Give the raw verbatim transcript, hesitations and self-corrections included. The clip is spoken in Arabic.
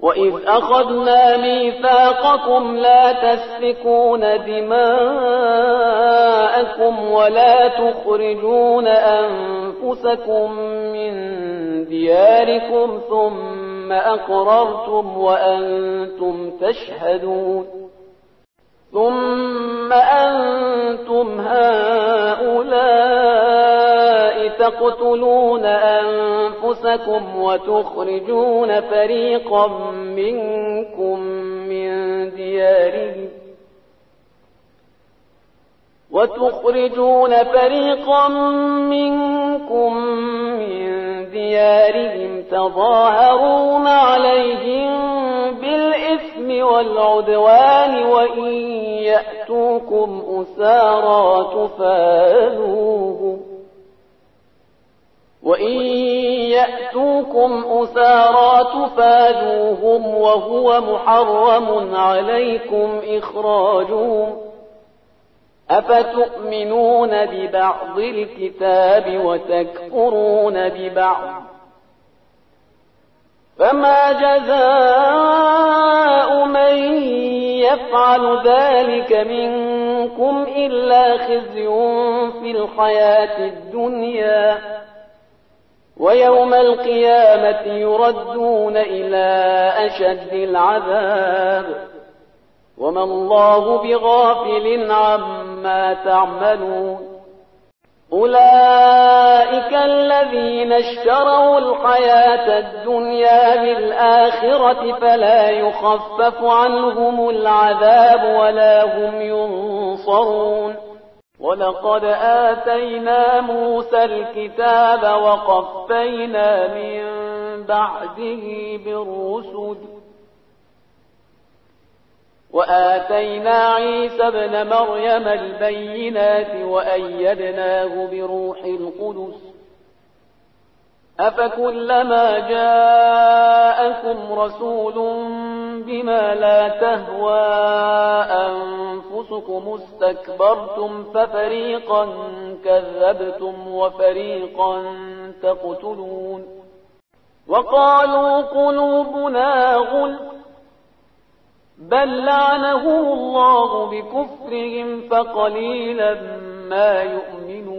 وإذ أخذنا ميثاقكم لا تسفكون دماءكم ولا تخرجون أنفسكم من دياركم ثم أقررتم وأنتم تشهدون ثم أنتم هؤلاء تقتلون أنفسكم وتخرجون فريقا منكم من ديارهم وتخرجون فريقا منكم من ديارهم تظاهرون عليهم بالإثم والعدوان وإن يأتوكم أسارى تفادوهم وإن يأتوكم أسارى تفادوهم وهو محرم عليكم إخراجهم أفتؤمنون ببعض الكتاب وتكفرون ببعض فما جزاء من يفعل ذلك منكم إلا خزي في الحياة الدنيا ويوم القيامة يردون إلى أشد العذاب وما الله بغافل عما تعملون أولئك الذين اشتروا الحياة الدنيا بالآخرة فلا يخفف عنهم العذاب ولا هم ينصرون ولقد آتينا موسى الكتاب وقفينا من بعده بالرسل وآتينا عيسى ابن مريم البينات وأيدناه بروح القدس أفكلما جاءكم رسول بما لا تهوى أنفسكم استكبرتم ففريقا كذبتم وفريقا تقتلون وقالوا قلوبنا غلف بل لعنهم الله بكفرهم فقليلا ما يؤمنون